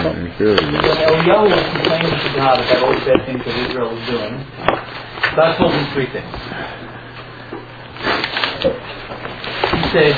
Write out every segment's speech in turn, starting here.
Eliyahu was complaining to God about all the bad things that Israel was doing. God told him three things. He said,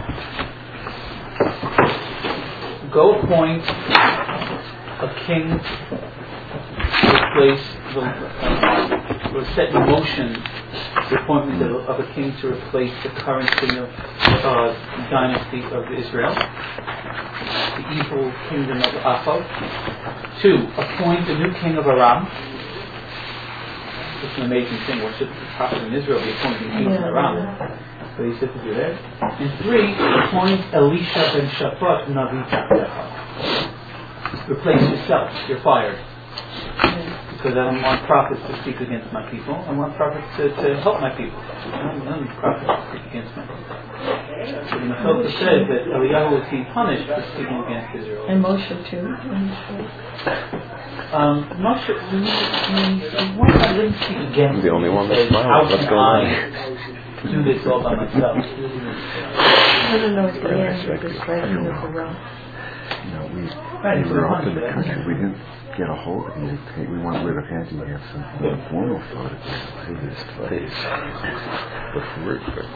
go appoint a king to replace or set in motion the appointment of a king to replace the current king of dynasty of Israel, the evil kingdom of Achav. 2, appoint a new king of Aram. It's an amazing thing. What should the prophet in Israel be appointing king of Aram? So he said to do that. And 3, appoint Elisha ben Shaphat Navi Tachlecha. Replace yourself. You're fired. Because I don't want prophets to speak against my people. I want prophets to help my people. I don't need prophets to speak against my people. So the Mechilta says that Eliyahu was being punished for speaking against Israel. And Moshe too. Moshe, one I didn't speak against. The only one that smiled. What's going on? Do this all by myself. I don't know if the answer is striking of the rock. We were off in the country. We didn't get a hold of him. We weren't rid of him. We had some formal thought of this place. What's the word for it?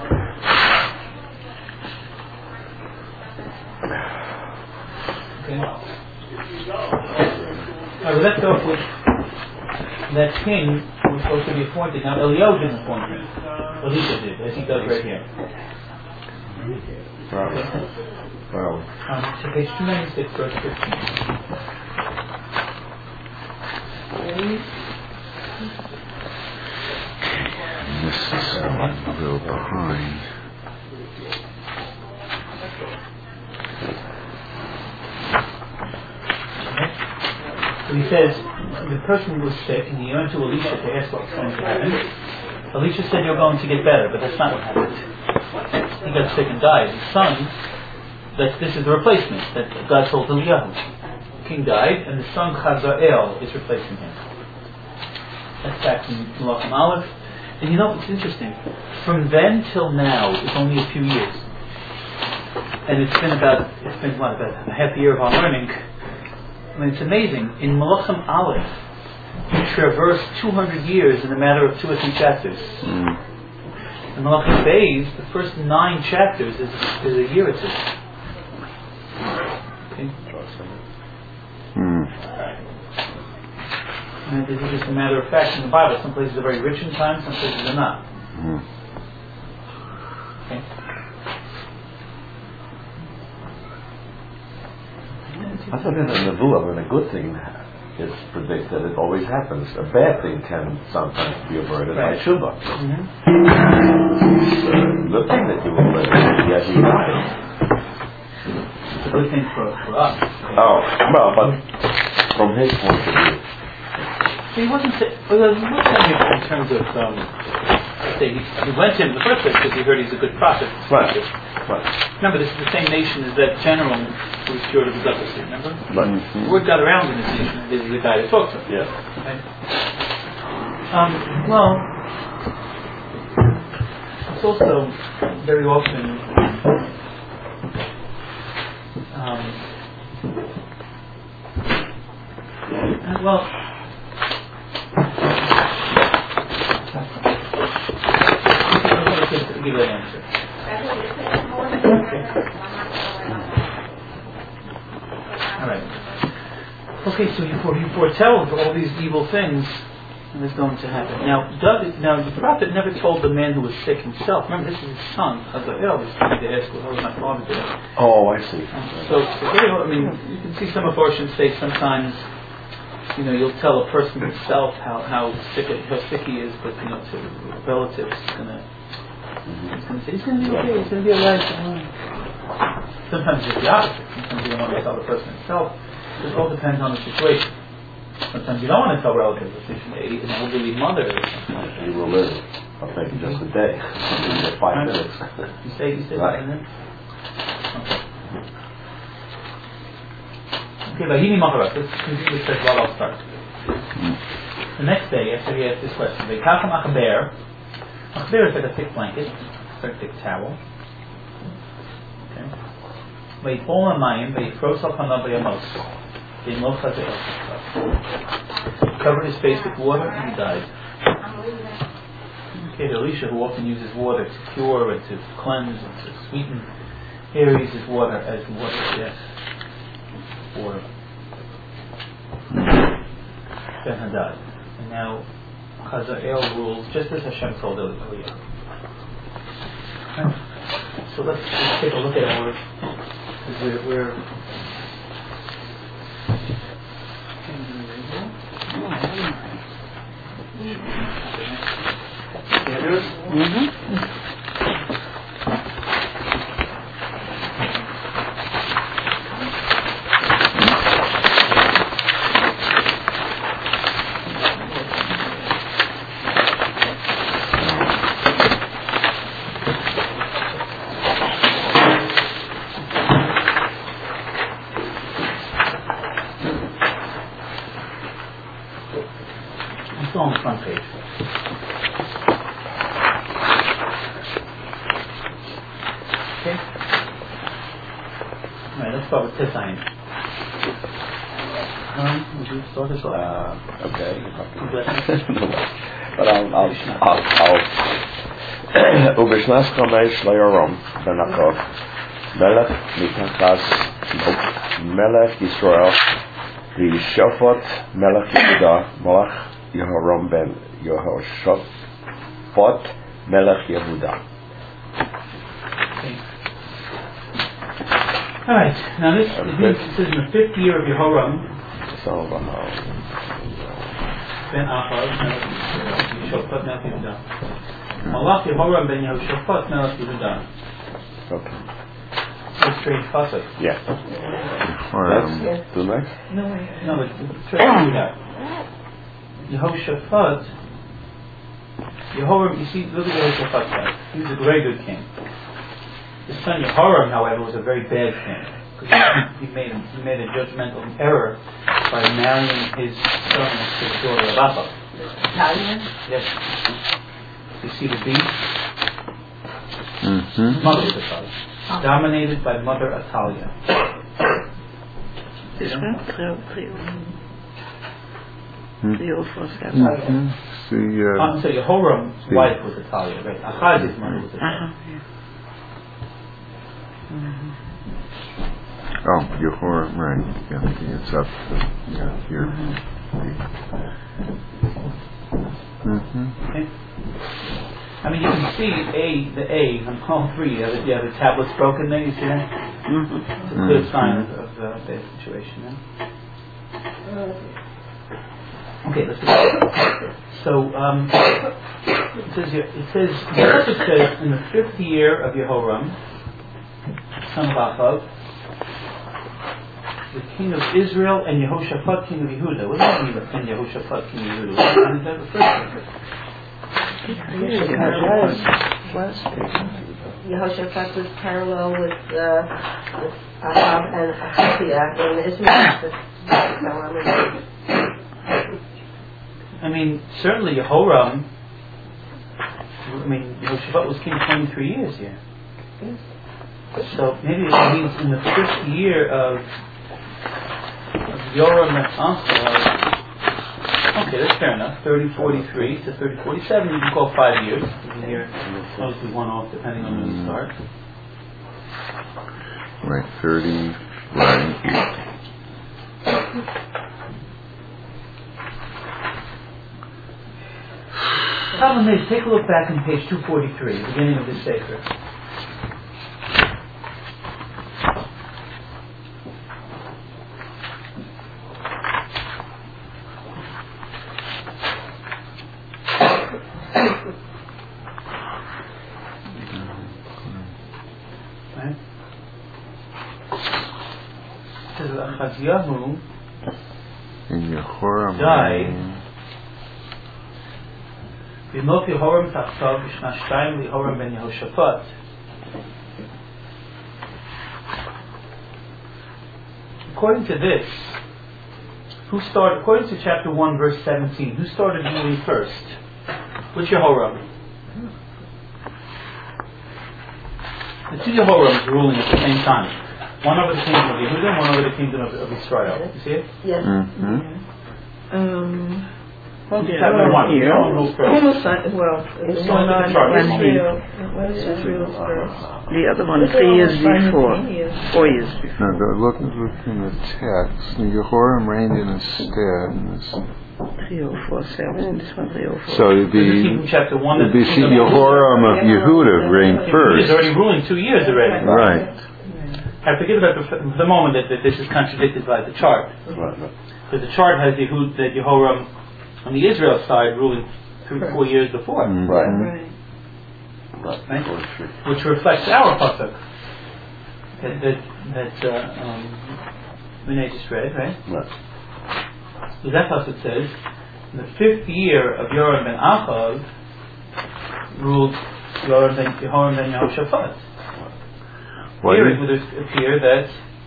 Okay. Let's go with that king who was supposed to be appointed. Now Eliyahu didn't appoint him. Elisha did, as he does right here. Wow. So page 296, verse 15. This is a little behind. So he says, the person was sick, and he went to Elisha to ask what's going to happen. Elisha said, you're going to get better, but that's not what happened. He got sick and died. His son, this is the replacement that God told Eliyahu. The king died, and the son Chazael is replacing him. That's back from Malachim Aleph. And you know, it's interesting. From then till now, it's only a few years. And it's been about a half a year of our learning. I mean, it's amazing. In Malachim Aleph, you traverse 200 years in a matter of 2 or 3 chapters. In Malachim Beis, the first 9 chapters is a year or 2. Okay. And this is just a matter of fact in the Bible. Some places are very rich in time, some places are not. Okay. I thought in the Nevuah, when a good thing is predicted, it always happens. A bad thing can sometimes be averted by Shuvah. It's a good thing that you will live. Yes, you died. It's a good thing for us. Oh, well, but from his point of view. He wasn't saying in terms of, he went to him in the first place because he heard he's a good prophet. Right. Remember, this is the same nation as that general who was cured of his leprosy, remember? Right. The word got around in this nation, this is the guy that talked to him. Yeah. Okay. Well, it's also very often give that answer. All right. Okay, so you foretell all these evil things, and it's going to happen. Now, the prophet never told the man who was sick himself. Remember, this is his son. Hazael was trying to ask, "How was my father doing?" Oh, I see. So you can see some abortions say sometimes. You'll tell a person himself how sick he is, but to relatives, he's going to say he's going to be okay, he's going to be alright. Sometimes it's the opposite. Sometimes you don't want to tell the person himself. It all depends on the situation. Sometimes you don't want to tell relatives, an elderly mother or something like that. You will live, I'll take just a day, 5 minutes. You say right. 5 minutes? Okay, Vahini Maharat, let's continue with while I'll start. The next day, after he asked this question, Veikacham Achaber. Achaber is like a thick blanket, it's like a thick towel. Okay. Veipol Amayim, Veipros Al Panav Vayamos. Covered his face with water and he died. Okay, Elisha, who often uses water to cure and to cleanse and to sweeten, here he uses water as water, yes. Water. Ben-Hadad. And now Hazael rules just as Hashem told Eliyahu. So let's take a look at our, because we're on the front page. Okay? Alright, let's start with Tesain. Would you start us off? Okay. No. But I'll Ubishnas Kamesh Layoram Benakov Melech Mitachas Melech Yisrael V'Shofot Melech Yehuda Malach Yehoram ben Yehoshaphat Melech Yehuda. Alright, now this is in the 5th year of Yehoram ben Ahaz Melech Yehoshaphat Melech Yehuda. Malach Yehoram ben Yehoshaphat Melech Yehuda. Okay. That's strange pasuk. Yeah. That's too much? No way. No, but try to do that. Yehoshaphat, Yehoram, you see, look at Yehoshaphat's life. He was a very good king. His son Yehoram, however, was a very bad king. Because he made a judgmental error by marrying his son to the daughter of Ahab. Italian? Yes. You see the beast? Mm-hmm. Mother Atalia. Dominated by Mother Atalia. This one? Cleo Foster. So Yehoram's wife was Atalia, right? Ahaz's mother was Atalia. Oh, Yehoram, right. Yeah, it's up. Yeah, here. Okay. I mean, you can see the A on all three. You have the tablets broken there. You see that? It's a good sign of the situation. Yeah? Okay, let's go. So it says in the 5th year of Yehoram, son of Ahab, the king of Israel, and Yehoshaphat, king of Yehuda. What does that mean? And Yehoshaphat, king of Yehuda. What does that refer to? Yehoshaphat was parallel with Ahab and Ahaziah in Israel. I mean, certainly Yehoram. Yehoshaphat was king 23 years here. So maybe it means in the 5th year of Yoram and Asa. Okay, that's fair enough. 3043 to 3047, you can call 5 years. The year mostly one off, depending on when you start. Right, 30, right. The problem is, take a look back on page 243, the beginning of this sefer. Achaziyahu died. B'mot Yehoram tachtav b'shna shtayim Yehoram ben Yehoshaphat. According to this, according to chapter 1, verse 17, who started ruling first? Which Yehoram? The two Yehorams ruling at the same time. One over the kingdom of Yehuda and one over the kingdom of Israel. You see it? Yes. Chapter 1. Here. Well, It's one on Israel. What is Israel's first? The other one 3 years before. 4 years before. No, look in the text. Yehoram reigned in his stead. 3:04:7, and this one 3:04. So it'd be from chapter 1. it'd be Yehoram of Yehuda reigned He's first. already ruling 2 years already. Right. I forget about the moment that this is contradicted by the chart. Right. Because the chart has Yehoram on the Israel side ruling 4 years before. Right. Right? Which reflects our pasuk that Renee just read, right? Right. So that pasuk says, in the 5th year of Yoram ben Achav ruled Yehoram ben Yehoshaphat. Here it would appear that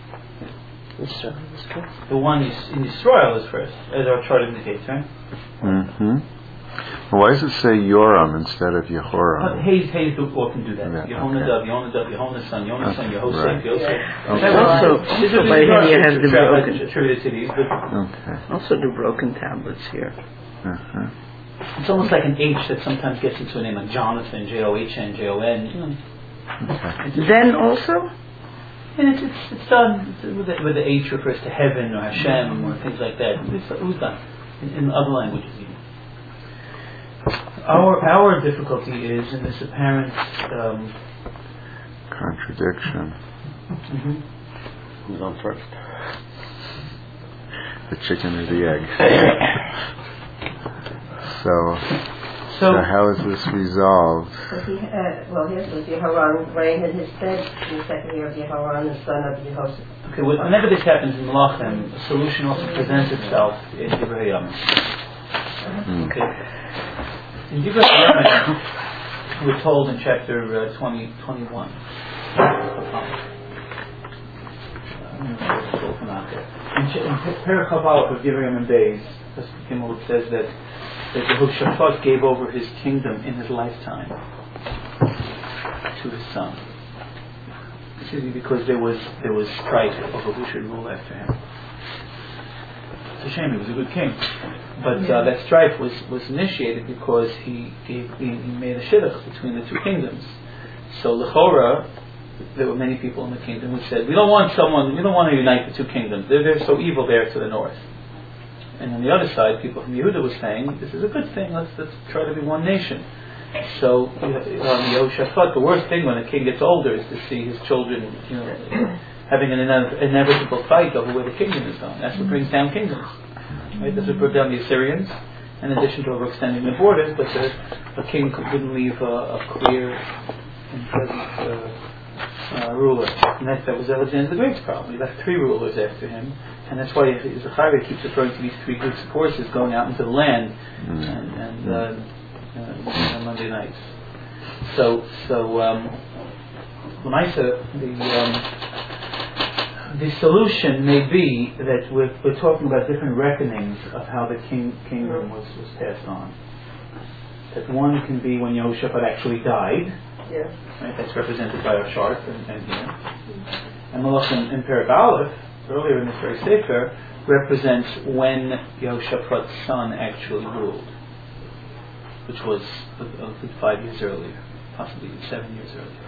the one in Israel is first, as our chart indicates, right? Why does it say Yoram instead of Yehoram? Hayes often do that. Yeah, Yehonadab, Yehonasson, Yehosef, Right. Yosef. Also, by here has the broken. Attributed to these, but Okay. Also the broken tablets here. it's almost like an H that sometimes gets into a name like Jonathan, John, Jon. Then also? And it's done with the H refers to heaven or Hashem or things like that. It was done in other languages even. Our difficulty is in this apparent Contradiction. Who's on first? The chicken or the egg. So how is this resolved? Here's with Yehoram reigned in his stead in the 2nd year of Yehoram, the son of Yehoshaphat. Okay, whenever this happens in Malachim, a solution also presents itself in Divrei Yamim. Okay. In Divrei Yamim, we're told in chapter 21. In Perek Chaval of Divrei Yamim Beis, it says that Yehoshaphat gave over his kingdom in his lifetime to his son. Because there was strife over who should rule after him. It's a shame, he was a good king, but that strife was initiated because he made a shidduch between the two kingdoms. So l'chora, there were many people in the kingdom who said, we don't want to unite the two kingdoms. They're so evil there to the north. And on the other side, people from Yehuda were saying, this is a good thing, let's try to be one nation. So Yehoshaphat, the worst thing when a king gets older is to see his children, having an inevitable fight over where the kingdom is going. That's what brings down kingdoms. Right? That's what brought down the Assyrians, in addition to overextending the borders, but the king didn't leave a clear and present ruler. And that was Alexander the Great's problem. He left 3 rulers after him. And that's why Zechariah keeps referring to these 3 groups of horses going out into the land and on Monday nights. So the solution may be that we're talking about different reckonings of how the kingdom was passed on. That one can be when Yehoshaphat actually died. Yes. Right, that's represented by our chart and here. And Malachim in Perek Aleph, earlier in this very sefer, represents when Yehoshaphat's son actually ruled, which was a good 5 years earlier, possibly 7 years earlier.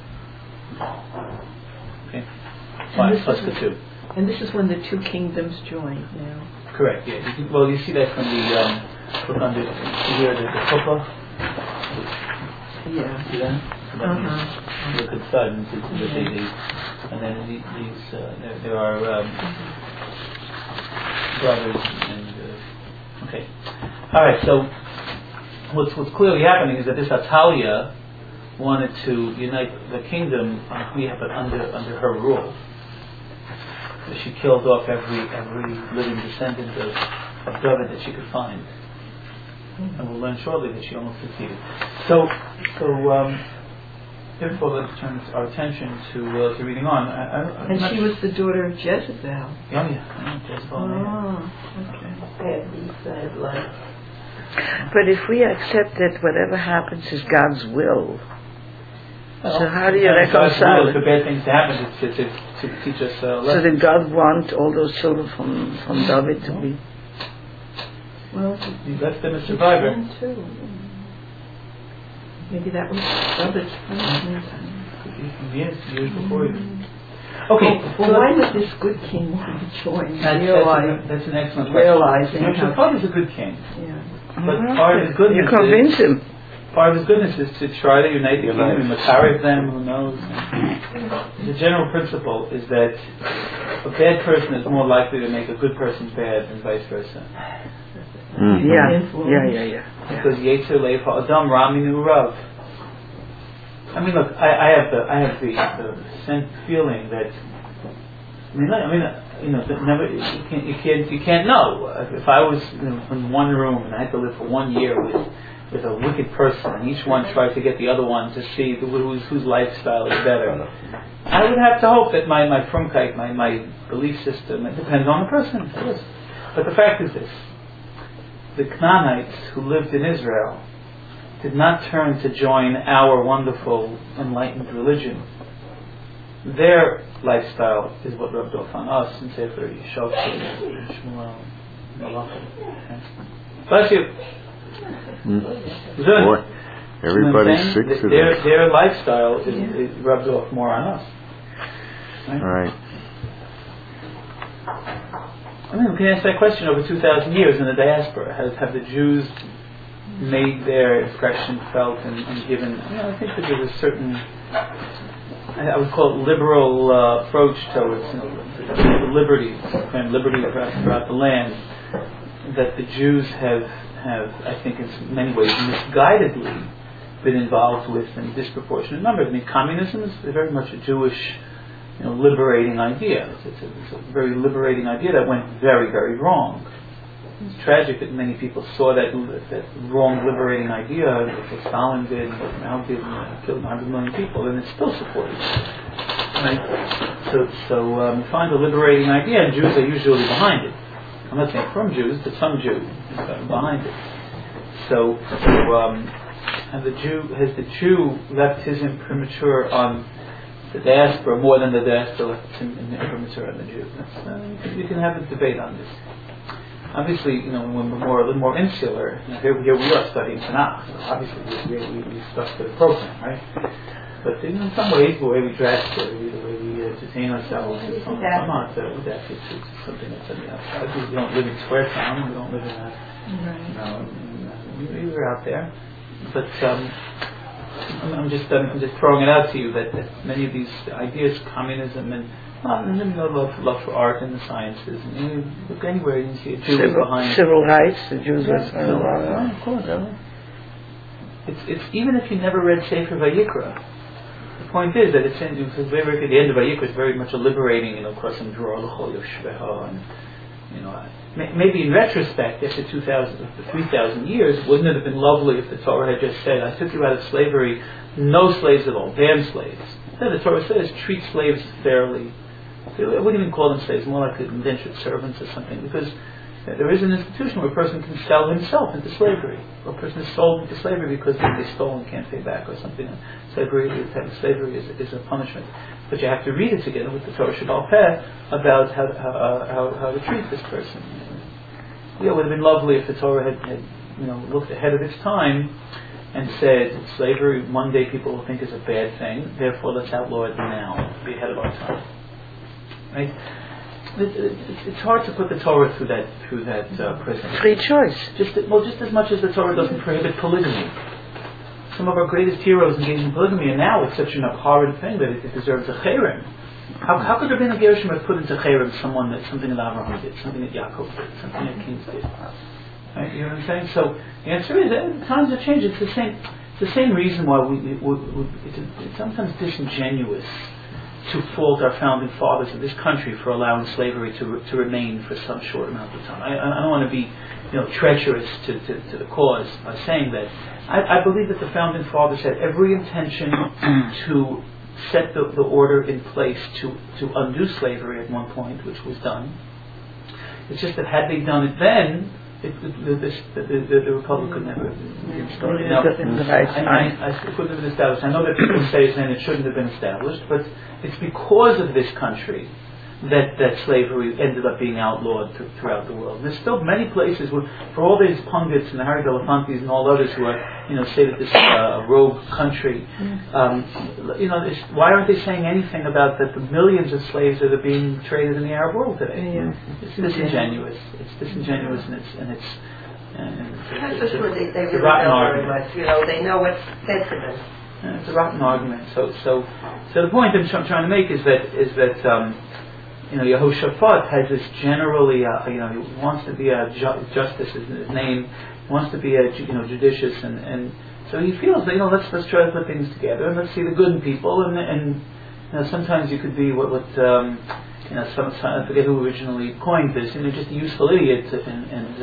Okay, 5 plus the 2. And this is when the two kingdoms join now. Correct. Yeah. You see that from the look under here the chuppah. Yeah. See that? Look at the side and see that and then these there are brothers and okay. All right. So what's clearly happening is that this Atalia wanted to unite the kingdom under her rule. So she killed off every living descendant of David that she could find. And we'll learn shortly that she almost succeeded. So therefore, let's turn our attention to reading on. And she was the daughter of Jezebel. Yeah, Jezebel. Okay. But if we accept that whatever happens is God's will, so how do you reconcile it? For bad things to happen, it's to teach us a So lesson. did God want all those children from David to be? Well, He left them a survivor. too. Maybe that was David's punishment. Years before you. Okay. Well, why would this good king want to join? That's an excellent question. Realizing Your how- father's a good king, Yeah. but part of his You goodness convince him. is to try to unite the kingdom and Makariv them. Who knows? The general principle is that a bad person is more likely to make a good person bad than vice versa. Yeah. Because Yetzer Leiv Ha'adam Raminu Rav. I mean, look, I have the sense feeling that that never you can't know. If I was in one room and I had to live for 1 year with a wicked person, and each one tried to get the other one to see whose lifestyle is better, I would have to hope that my frumkeit, my belief system, it depends on the person. Yes. But the fact is this: the Canaanites who lived in Israel did not turn to join our wonderful enlightened religion. Their lifestyle is what rubbed off on us in Sefer Yeshua and Shmuel Malachim. Bless you. Boy, everybody's sick today. Their lifestyle is rubbed off more on us. All right. I mean, we can ask that question over 2,000 years in the diaspora. Have the Jews made their impression felt and given? I think that there's a certain, I would call it liberal approach towards the liberty throughout the land that the Jews have, I think, in many ways misguidedly been involved with in disproportionate numbers. I mean, communism is very much a Jewish liberating idea. It's a very liberating idea that went very, very wrong. It's tragic that many people saw that wrong liberating idea, what Stalin did, and what Mao did, and killed 100 million people, and it's still supported. Right? So you find a liberating idea, and Jews are usually behind it. I'm not saying from Jews, but some Jews are behind it. And has the Jew left his imprimatur on the diaspora more than the diaspora left his imprimatur on the Jew? We can have a debate on this. Obviously, when we're a little more insular, here we are studying Tanakh. So obviously, we stuck to the program, right? But in some ways, the way we dress, the way we entertain ourselves, it's not that. It's something that's on the outside. We don't live in Square Town. We don't live in we're out there. But I'm just throwing it out to you that many of these ideas, communism and love for art and the sciences, and you look anywhere you can see a Jew behind civil rights. The Jews were civil rights. Of course. It's even if you never read Sefer Vayikra. The point is that it's at the end of Vayikra is very much a liberating, crossing draw l'chol yoshveha, and maybe in retrospect, after 3,000 years, wouldn't it have been lovely if the Torah had just said, "I took you out of slavery, no slaves at all, ban slaves." Then the Torah says, treat slaves fairly. I wouldn't even call them slaves, more like indentured servants or something, because there is an institution where a person can sell himself into slavery, or a person is sold into slavery because they stole and can't pay back or something. Slavery is a punishment. But you have to read it together with the Torah Sheba'al Peh about how to treat this person. It would have been lovely if the Torah had looked ahead of its time and said, slavery one day people will think is a bad thing, therefore let's outlaw it now, be ahead of our time. Right? It's hard to put the Torah through that prism. Free choice. Just as much as the Torah doesn't prohibit polygamy. Some of our greatest heroes engaged in polygamy, and now it's such an abhorrent thing that it deserves a cherem. How could there be a Gershom have put into cherem something that Avraham did, something that Yaakov did, something that kings did? Right? You know what I'm saying? So the answer is, times have changed. It's the same reason why it's sometimes disingenuous to fault our founding fathers of this country for allowing slavery to remain for some short amount of time. I don't want to be treacherous to the cause by saying that. I believe that the founding fathers had every intention to set the order in place to undo slavery at one point, which was done. It's just that had they done it then, the Republic could never be started. Now, It couldn't have been established. I know that people say then it shouldn't have been established, but it's because of this country that slavery ended up being outlawed throughout the world. And there's still many places where, for all these pundits and the Harry Belafontes and all others who are, say that this is a rogue country, why aren't they saying anything about that the millions of slaves that are being traded in the Arab world today? Yeah. It's disingenuous. It's disingenuous, and it's That's just where they really rotten know very argument. much. They know what's fed to them. It's a rotten argument. So the point I'm trying to make is that Yehoshaphat has this generally, he wants to be a justice is his name. He wants to be a judicious, and so he feels that let's try to put things together and let's see the good in people, and sometimes you could be what I forget who originally coined this, just a useful idiot, and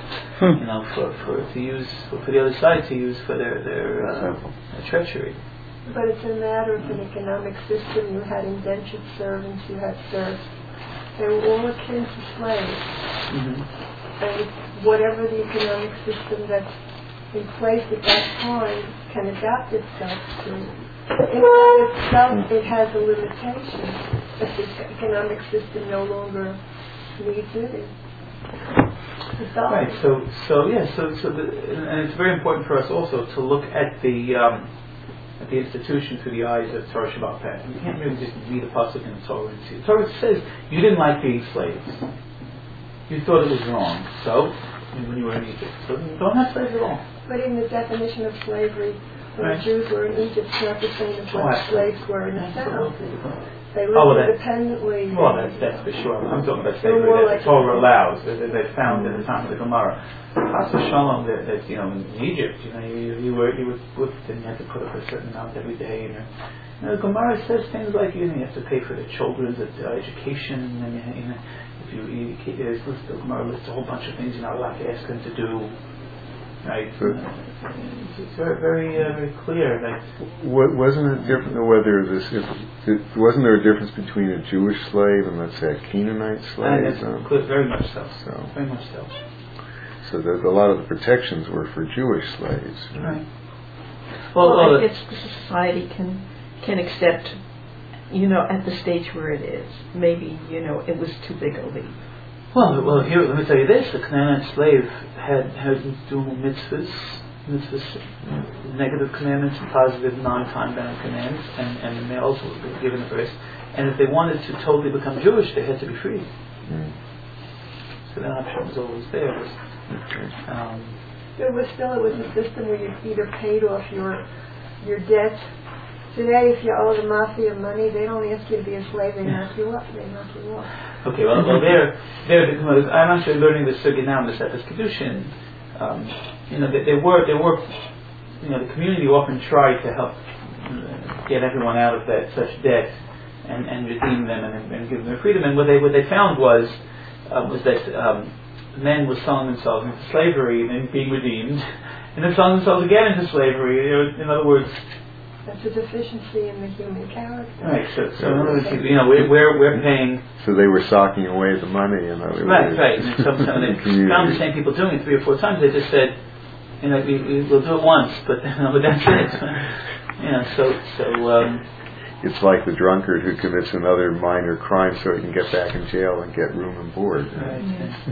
for the other side to use for their treachery. But it's a matter of an economic system. You had indentured servants, you had serfs. They were all akin to slaves. Mm-hmm. And whatever the economic system that's in place at that time can adapt itself to, in itself it has a limitation, but the economic system no longer needs it. Right. So and it's very important for us also to look at the institution through the eyes of Torah Shabbat Peh. You can't really just read a pasuk in the Torah and see. The Torah says you didn't like being slaves. You thought it was wrong. So when you were in Egypt, so don't have slaves at all. But in the definition of slavery, when the Jews were in Egypt, it's not the same as when slaves were in the South. They lived independently. Well, that's for sure. I'm talking about slavery that the Torah allows, that they found at the time of the Gemara. Chas v'shalom, that in Egypt, you were whipped and you had to put up a certain amount every day. The Gemara says things like you have to pay for the children's education, and the Gemara lists a whole bunch of things you're not allowed to ask them to do. Right. It's very, very clear that. Wasn't it different whether wasn't there a difference between a Jewish slave and let's say a Canaanite slave? Very much so. Very much so. So a lot of the protections were for Jewish slaves. Right. Well, I guess the society can accept, at the stage where it is. Maybe it was too big a leap. Well, here, let me tell you this: the Canaanite slave had doing mitzvahs, negative commandments and positive non-time bound commands, and the males were given a verse. And if they wanted to totally become Jewish, they had to be freed. So that option was always there. It was a system where you either paid off your debt. Today, if you owe the mafia money, they don't ask you to be a slave; they knock you up. They knock you off. Okay, well, I'm actually learning the sugi now in the Sefer Kedushin. They work. The community often tried to help get everyone out of such debt and redeem them and give them their freedom. And what they found was that men were selling themselves into slavery and then being redeemed, and then selling themselves again into slavery. In other words. That's a deficiency in the human character. Right. So in other words, we're paying. So they were socking away the money, and right. And so they found the same people doing it 3 or 4 times. They just said, we'll do it once, but that's it. It's like the drunkard who commits another minor crime so he can get back in jail and get room and board. Right.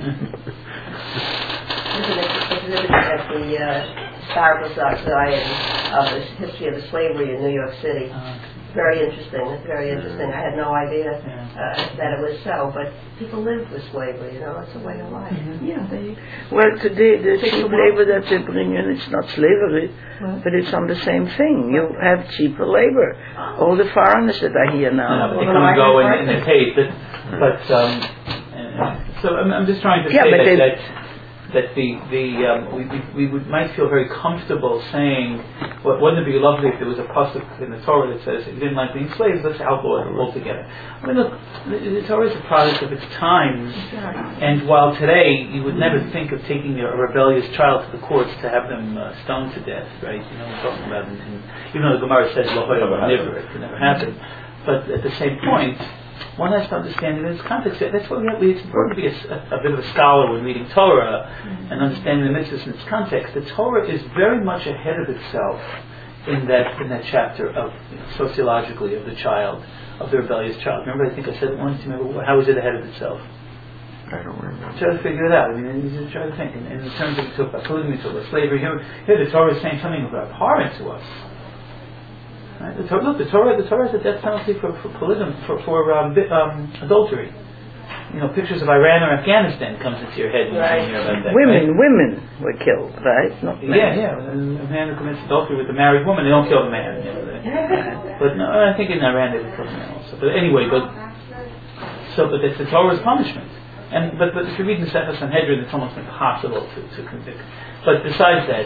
Isn't it at the Starbucks Society of the history of the slavery in New York City? Very interesting. I had no idea that it was so, but people lived with slavery. It's a way of life. Today the cheap labor that they bring in, it's not slavery, but it's on the same thing. You have cheaper labor. All the foreigners that are here now, they come and go and they pay. But so I'm just trying to say that we might feel very comfortable saying, wouldn't it be lovely if there was a pasuk in the Torah that says, if you didn't like being slaves, let's outlaw it altogether. I mean, look, the Torah is a product of its times, and while today you would never think of taking a rebellious child to the courts to have them stoned to death, right? We're talking about, even though the Gemara says, it could never happen. But at the same point, one has to understand it in its context. That's why it's important to be a bit of a scholar when reading Torah and understanding the mitzvahs in its context. The Torah is very much ahead of itself in that chapter of sociologically of the child, of the rebellious child. Remember, I think I said it once. Remember, how is it ahead of itself? I don't remember. Try to figure it out. I mean, you just try to think. In terms of it talk about polygamy, talk about slavery. Here the Torah is saying something about abhorrent to us. Right? The Torah is a death penalty for polygamy, for adultery. Pictures of Iran or Afghanistan comes into your head when you hear about that. Women were killed, right? Not men. Yeah. A man who commits adultery with a married woman, they don't kill the man. But no, I think in Iran they would kill the man also. But anyway, but it's the Torah's punishment. But if you read in Sefer Sanhedrin, it's almost impossible to convict. But besides that,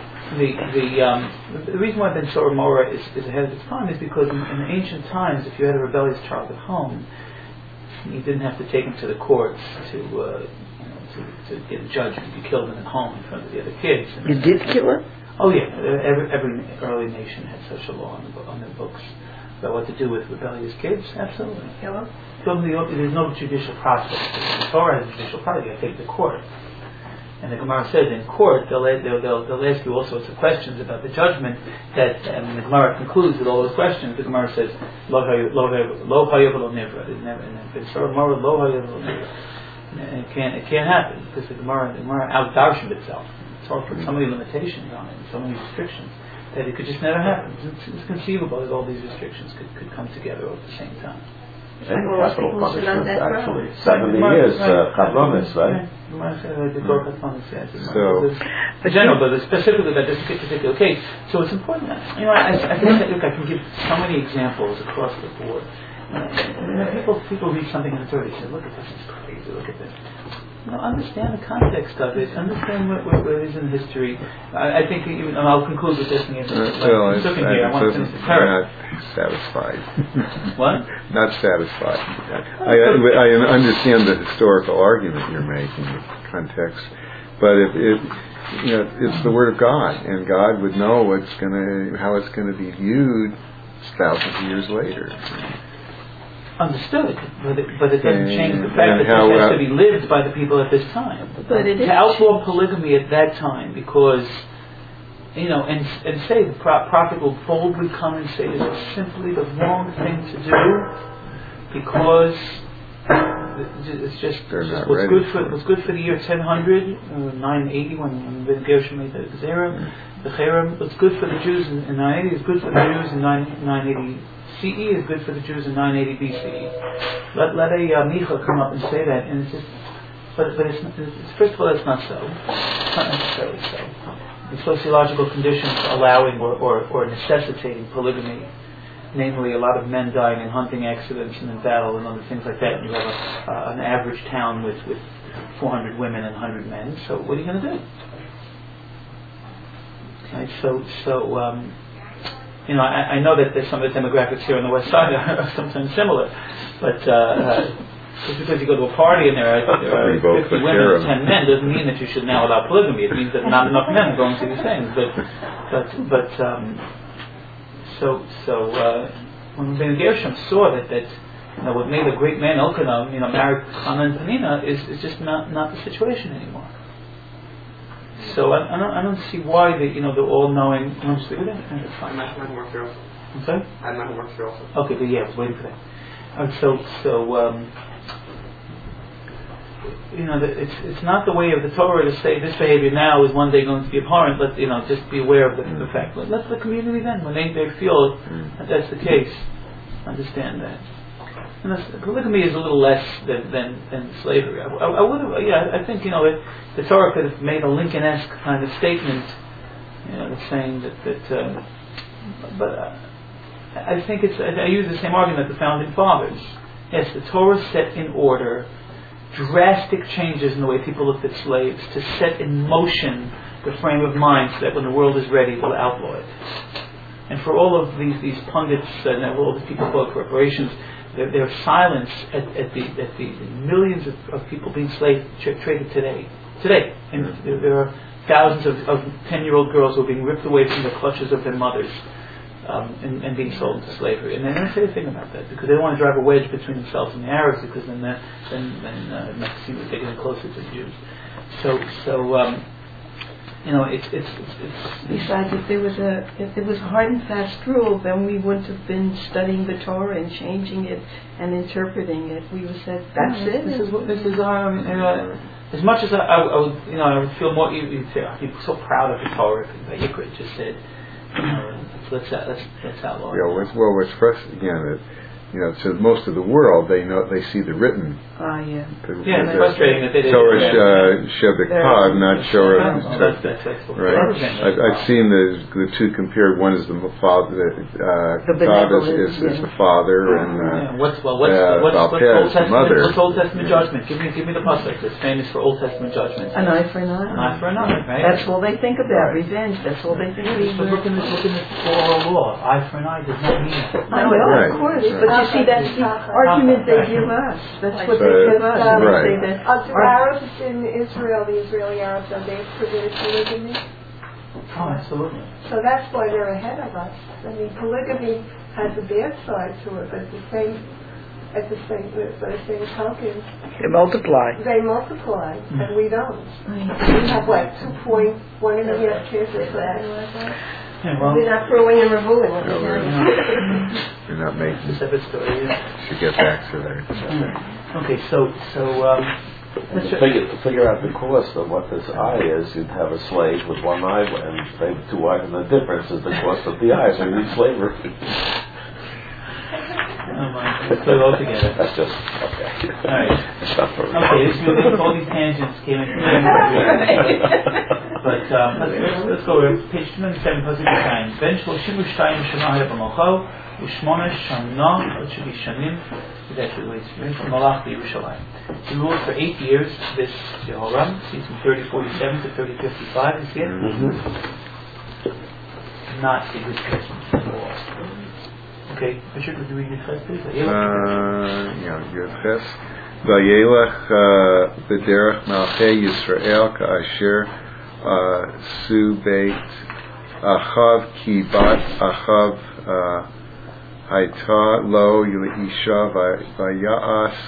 the reason why Ben Sorah Morah is ahead of its time is because in ancient times, if you had a rebellious child at home, you didn't have to take him to the courts to get a judgment. You killed him at home in front of the other kids. You did kill him? Oh yeah, every early nation had such a law on their books about what to do with rebellious kids. Absolutely. Kill them? There's no judicial process. The Torah has a judicial process. You have to take it to court. And the Gemara says in court they'll ask you all sorts of questions about the judgment. And the Gemara concludes with all those questions. The Gemara says lo hayav lo nivra. It can't happen because the Gemara outdarshim itself. It's all put so many limitations on it, and so many restrictions that it could just never happen. It's conceivable that all these restrictions could come together all at the same time. Capital punishment, actually. 70 years, Chavronis, right? But specifically about this particular case. So it's important. I think that I can give so many examples across the board. People read something in the Torah, they say, "Look at this, it's crazy. Look at this." Understand the context of it. Understand what it is in history. I think, and I'll conclude with this. I'm not satisfied. What? Not satisfied. I understand the historical argument you're making, the context, but it's the Word of God, and God would know how it's going to be viewed thousands of years later. Understood, but it doesn't change the fact that it has to be lived by the people at this time. But it is to outlaw polygamy at that time, because and say the prophet will boldly come and say this is simply the wrong thing to do, because it's just what's good for the year 1000, 980 when Ben Gershom made the Gezerah, the Cherem. What's good for the Jews in 980 is good for the Jews in 980. CE is good for the Jews in 980 BCE. Let a Micha come up and say that, and it's just, but it's first of all, that's not so. It's not necessarily so. The sociological conditions allowing or necessitating polygamy, namely a lot of men dying in hunting accidents and in battle and other things like that. And you have an average town with 400 women and 100 men. So what are you going to do? Right, I know that there's some of the demographics here on the west side are sometimes similar, but just because you go to a party and there are 50 women and 10 men doesn't mean that you should now allow polygamy. It means that not enough men are going to these things. When Ben Gershom saw that what made a great man Elkanah, married Hannah and Penina is just not the situation anymore. So I don't see why the all-knowing. I'm sorry. I'm sorry. I'm not work here also. Okay, but yeah, I was waiting for that. It's not the way of the Torah to say this behavior now is one day going to be abhorrent. But just be aware of the fact. Let the community then, when they feel that that's the case, understand that. Polygamy is a little less than slavery. I think the Torah could have made a Lincoln-esque kind of statement, saying that. But I think I use the same argument the founding fathers. Yes, the Torah set in order drastic changes in the way people looked at slaves to set in motion the frame of mind so that when the world is ready, we'll outlaw it. And for all of these pundits and all the people who call corporations. Their silence at the millions of people being traded today. And there are thousands of 10-year-old girls who are being ripped away from the clutches of their mothers and being sold into slavery. And they never say a thing about that because they don't want to drive a wedge between themselves and the Arabs, because then it makes it seem that they're getting closer to the Jews. So it's. Besides, if there was a hard and fast rule, then we wouldn't have been studying the Torah and changing it and interpreting it. We would have said, that's it. This is our. As much as I would feel more. You'd say, I'd be so proud of the Torah that Yikra just said. Let's outlaw. Yeah. What's frustrating again? To most of the world, they see the written. Yeah. It's frustrating that they didn't. Torah Shebekah, not Torah. Right. I've seen the two compared. One is the father. God is the father, and what's Old mother. What's Old Testament judgment? Give me the pasuk that's famous for Old Testament judgment. An eye for an eye. An eye for an eye. Right. That's all they think about. Revenge. That's all they think. But look in this oral law. Eye for an eye does not mean that. Of course. But you see, that's the argument they give us. That's what they give us. Right. Do Arabs in Israel, the Israeli Arabs, are they permitted polygamy? Oh, absolutely. So that's why they're ahead of us. I mean, polygamy has a bad side to it, but the same token, they multiply. and we don't. We have 2.1.5 kids or something like that. Yeah, well, we're not throwing and removing. You're not making. Specific story. Should get back to there. Okay, so to figure out the cost of what this eye is, you'd have a slave with one eye and they have two eyes, and the difference is the cost of the eye. So you need slavery. Let's put it all together. That's just okay. All right. Okay. All these tangents came in. But let's go to page 297, pasuk 2. Ben 32 shana haya b'mocho u'shmona shana, it should be shanim. That's the way it's written. Malach b'Yerushalayim. He ruled for 8 years. This Jehoram, he's from 3047 to 3055. You see it? Not a good person at all. Okay, Richard, would you read your text, please? Yudches. Vayelech b'derech malchei Yisrael ka'asher su beit Achav ki bat Achav hayta lo Isha vaya'as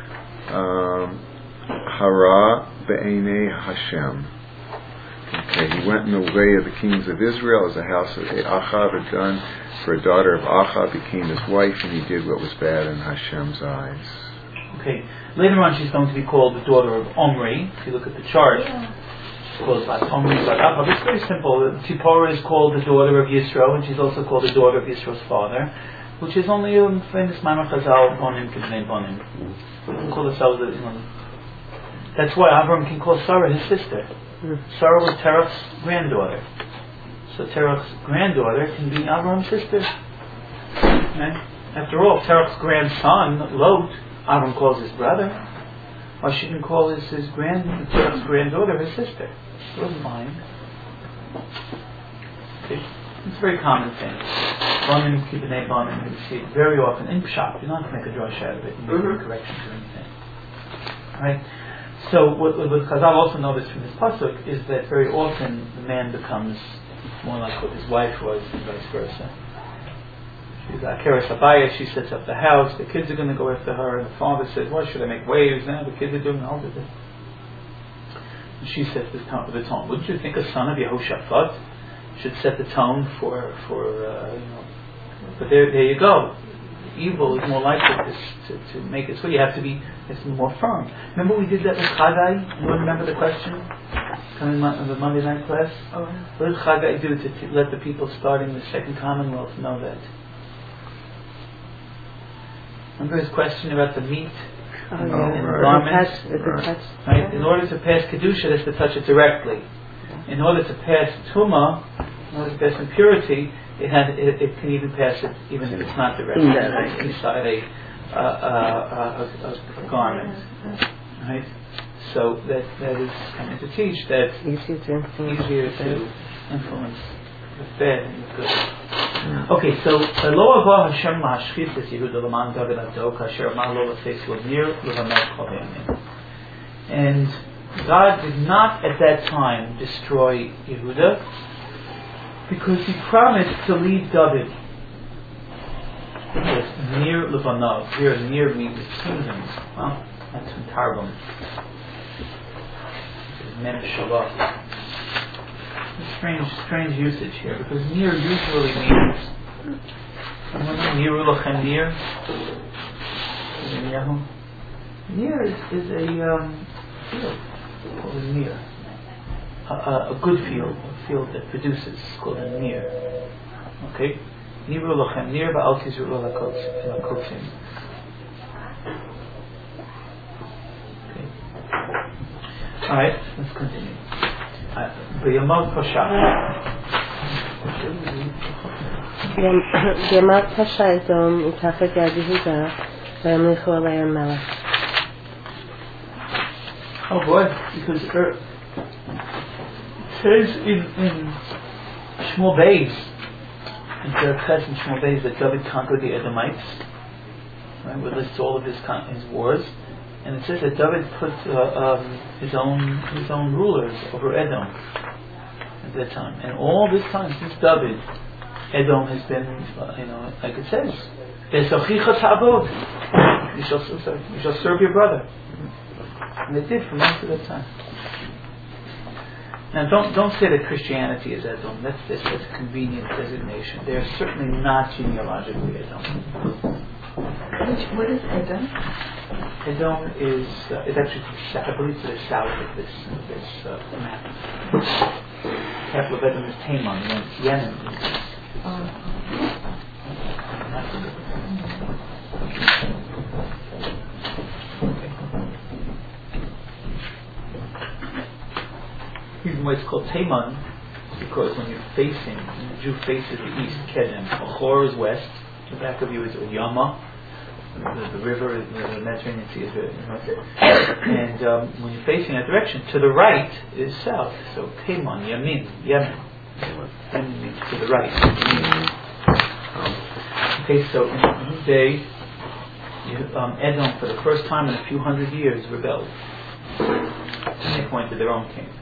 hara be'enei Hashem. Okay, he went in the way of the kings of Israel, as the house of Achav had done. For a daughter of Achav became his wife, and he did what was bad in Hashem's eyes. Okay. Later on, she's going to be called the daughter of Omri. If you look at the chart, it's called Omri Bat Achav. It's very simple. Tzipporah is called the daughter of Yisro, and she's also called the daughter of Yisro's father, which is only a famous Maimon Chazal, Bonim Kibnei Bonim. We can call ourselves, that's why Avram can call Sarah his sister. Sarah was Terach's granddaughter. So Terach's granddaughter can be Avram's sister. Right? After all, Terach's grandson, Lot, Avram calls his brother. Why shouldn't he call Terach's granddaughter his sister? He doesn't mind. Okay. It's a very common thing. Bonim kibnei bonim. You see it very often in Pshat. You don't have to make a drush out of it. You make any corrections or anything. Right? So what Chazal also noticed from this pasuk is that very often the man becomes more like what his wife was, and vice versa. She's Akeres Abaya, she sets up the house, the kids are going to go after her, and the father says, why should I make waves now? The kids are doing all of it. And she sets the tone. Wouldn't you think a son of Yehoshaphat should set the tone for but there you go. Evil is more likely to make it so. You have to be more firm. Remember we did that with Chagai? You remember the question coming on the Monday night class? What did Chagai do to let the people starting the Second Commonwealth know that? Remember his question about the meat and the garments? Right? In order to pass Kedusha, that's to touch it directly. In order to pass Tumah, in order to pass impurity, it can even pass it even if it's not directly inside a garment, right? So that is coming to teach that easier to influence the bad and the good. Okay, so lo ava Hashem la'ashchit es Yehuda l'man David adok asher amar lo l'feis l'nir l'vamer kol yamin. And God did not at that time destroy Yehuda, because he promised to leave David It's near Lebanov. Here, near means kingdoms. Well, that's from Targum. Mem Shalom. Strange usage here, because near usually means near Ulachem near. Near is a field called a near. A good field, a field that produces, called a near. Okay? Near Ulachem near, but Al Kizru Ulakotzim. Okay. Alright, let's continue. B'yamav Pasha. B'yamav Pasha Edom Itachat Yad Yehuda V'yamlichu Alayim Melech. Oh boy, because it says in Shmuel Beis, in Ches and Shmuel Beis, that David conquered the Edomites. Right, we list all of his wars. And it says that David put his own rulers over Edom at that time. And all this time, since David, Edom has been, like it says, you shall serve your brother. And they did for most of that time. Now, don't say that Christianity is Edom. That's a convenient designation. They are certainly not genealogically Edom. What is Edom? Edom is it's actually I believe to the south of this map. Capital of Edom is Taman, and Yemen is The reason why it's called Taman is because when you're facing, when the Jew faces the east, Kedem, Achor is west, the back of you is Yama. The river, the Mediterranean Sea is and when you're facing that direction, to the right is south. So Taman, Yemen. Yemen means to the right. Okay, so in this day, Edom, for the first time in a few hundred years, rebelled. And they appointed their own king.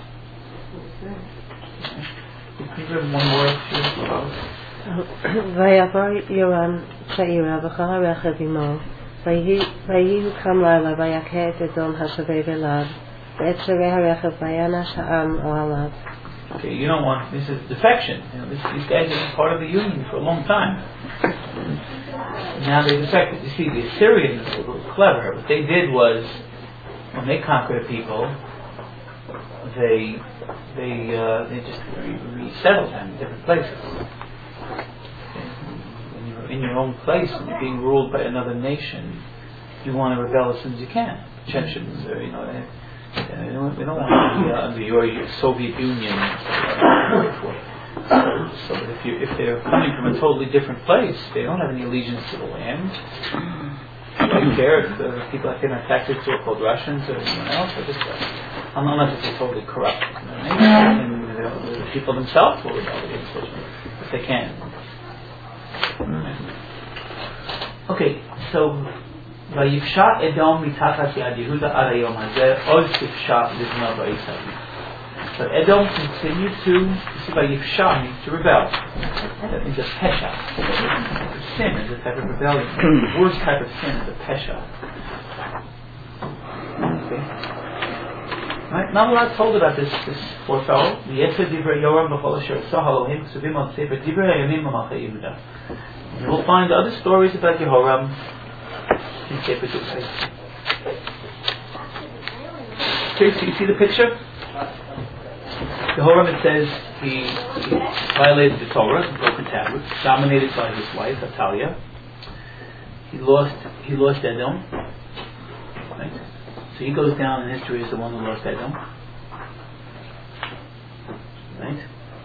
Can you read one more? ויעבור יורם צעירה וכל הרכב עמו ויהי הוקם לילה ויכה את אדום השובב אליו ואת שרי הרכב ויענש העם עליו. Okay, you don't want, this is defection. These guys have been part of the Union for a long time. Now they defected. You see, the Assyrians were a little clever. What they did was, when they conquered people, they just resettled them in different places. In your own place, when you're being ruled by another nation, you want to rebel as soon as you can. Chechens, they don't want to be under your Soviet Union. So if they're coming from a totally different place, they don't have any allegiance to the land. They don't care if the people that came attacked were called Russians or anyone else, or just unless it's totally corrupt. And the people themselves will rebel against it if they can. Okay, so Vayifsha Edom mitachas yad Yehuda ad hayom hazeh od tifsha livna v'Esav. But Edom continued to Vayifsha means to rebel. That means a pesha. Sin is a type of rebellion. The worst type of sin is a pesha. Okay. Right? Not a lot told about this poor fellow. V'yetzer divrei Yoram b'chol asher tzah Elohim ksuvim al sefer divrei hayamim b'malchei Yehuda. You will find other stories about Yehoram in Sefer Dibros. Okay, so you see the picture? Yehoram, it says he violated the Torah, broken tablets, dominated by his wife Atalia. He lost Edom. Right? So he goes down in history as the one who lost Edom. Right?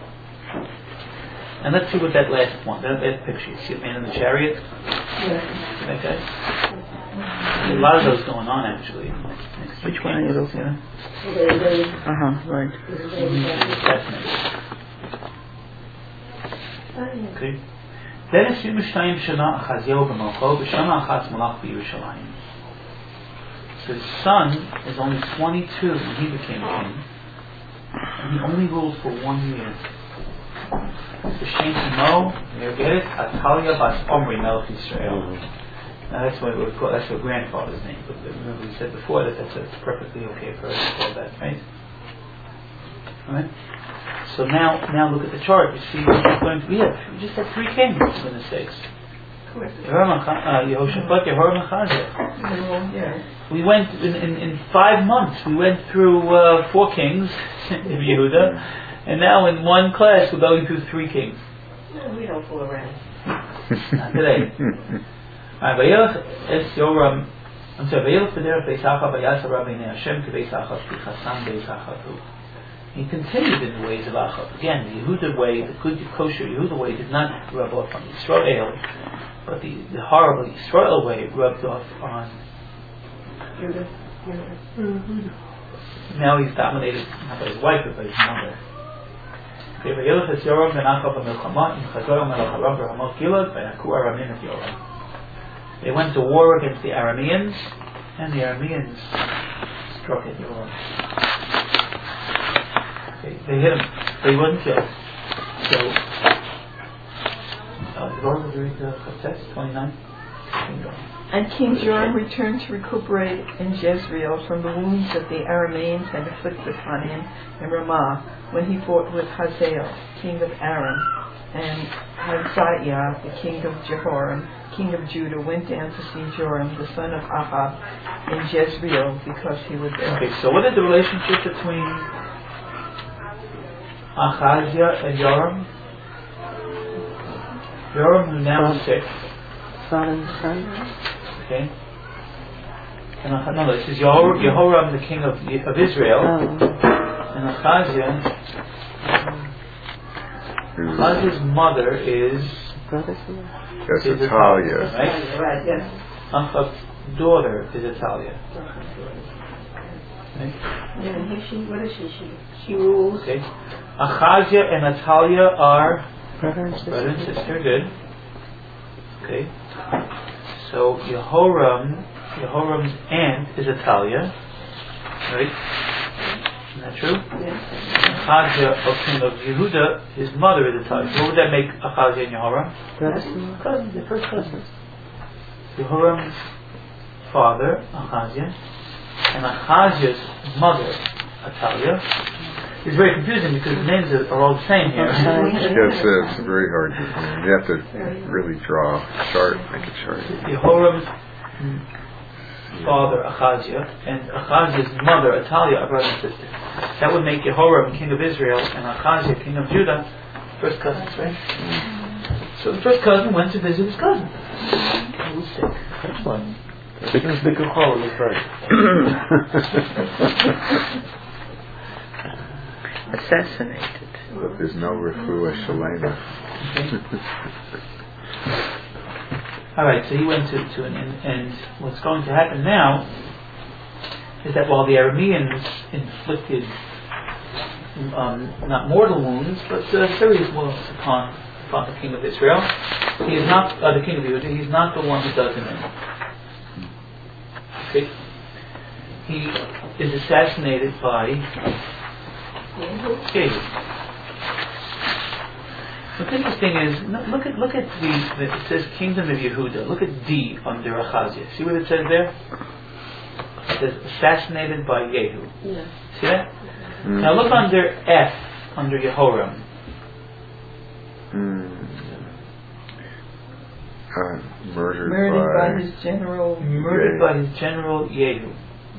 And let's see what that last one, that picture. You see a man in the chariot? Yeah. See that guy? There's a lot of those going on actually. Which one are you looking at? Right. Okay. Then 22 שנה אחזיהו במלכו, בשנה אחת מלך בירושלים. So his son is only 22 when he became king, and he only ruled for 1 year. B'Shem Imo, you get it? Atalia Bas Omri Melech Yisrael. Now that's what we would call. That's her grandfather's name. But remember, we said before that that's perfectly okay for us to call that, right? All right. So now look at the chart. You see, we just had 3 kings, for goodness sakes. Yehoshaphat, Yehoram, and Chazia. We went in 5 months. We went through 4 kings of Yehuda, and now in one class we're going through 3 kings. We don't fool around. Not today. Vayelach es Yoram. I'm sorry. Vayelach b'derech Beisacha vayasa Rabbeinu Hashem k'Beisacha k'Chasam Beisachatu. He continued in the ways of Achab. Again, the Yehuda way, the good kosher Yehuda way, did not rub off on Yisrael, but the horrible Yisrael way rubbed off on Judah. Now he's dominated not by his wife but by his mother. Vayelach es Yoram ben Achab b'milchama im chazor melech Aram b'Ramot Gilad v'yaku Aramim et Yoram. They went to war against the Arameans, and the Arameans struck at Yoram. They hit him. They wouldn't kill. So, Laura, would you read the text 29? And King Joram returned to recuperate in Jezreel from the wounds that the Arameans had inflicted upon him in Ramah when he fought with Hazael, king of Aram, and Hazael, the king of Jehoram, king of Judah, went down to see Joram, the son of Ahab, in Jezreel because he was there. Okay, so what is the relationship between Achaziah and Yoram? Yoram, who now is sick. Father and son. Okay. And no, this is Yehoram, the king of Israel. And Achaziah. Achaziah's mother is Atalia. Right, yes. Ahab's daughter is Atalia. Right? Yeah, what is she? She rules. Okay. Achaziah and Atalia are Brother and sister. Good. Okay. So Yehoram's aunt is Atalia. Right? Isn't that true? Yes. Achaziah, king of Yehuda, his mother is Atalia. What would that make Achaziah and Yehoram? cousins. They're first cousins. Yehoram's father, Achaziah, and Achaziah's mother, Atalia. It's very confusing because the names are all the same here. Yes, it's very hard. You have to really draw a chart, make a chart. Yehoram's father, Achaziah, and Achaziah's mother, Atalia, are brother and sister. That would make Yehoram king of Israel and Achaziah king of Judah first cousins, right? So the first cousin went to visit his cousin. He was sick. That's fine. Big hole is right. Assassinated. But there's no refuah shalema. All right, so he went to and what's going to happen now is that while the Arameans inflicted not mortal wounds, but serious wounds upon the king of Israel, he is not the king of Judah. He's not the one who does them in. Okay, he is assassinated by Jehu. What's interesting is look at the it says kingdom of Yehuda. Look at D under Achaziah. See what it says there? It says assassinated by Yehu. Yeah. See that? Now look under F under Yehoram. Murdered by his general. Murdered by his general Yehu.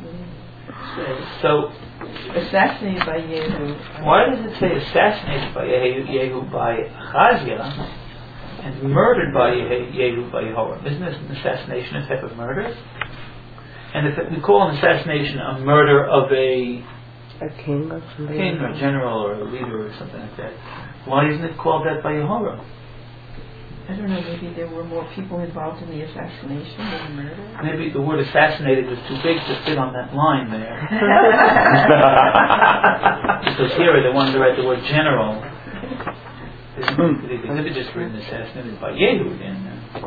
So assassinated by Yehu. Why does it say assassinated by Yehu by Achaziah and murdered by Yehu by Yehoram? Isn't this an assassination a type of murder? And if we call an assassination a murder of a king or something, king or general or a leader or something like that, why isn't it called that by Yehoram? I don't know, maybe there were more people involved in the assassination than the murder? Maybe the word assassinated was too big to fit on that line there. Because here they wanted to write the word general. They could have just written assassinated by Yehu again.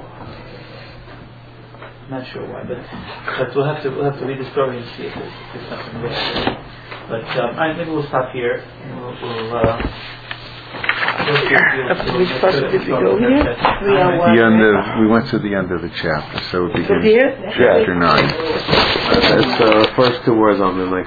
I'm not sure why, but we'll have to read the story and see if there's something there. But maybe we'll stop here and we'll Which passage did we go here? 301. We went to the end of the chapter, so it begins Here? chapter 9. It's the first two words on the next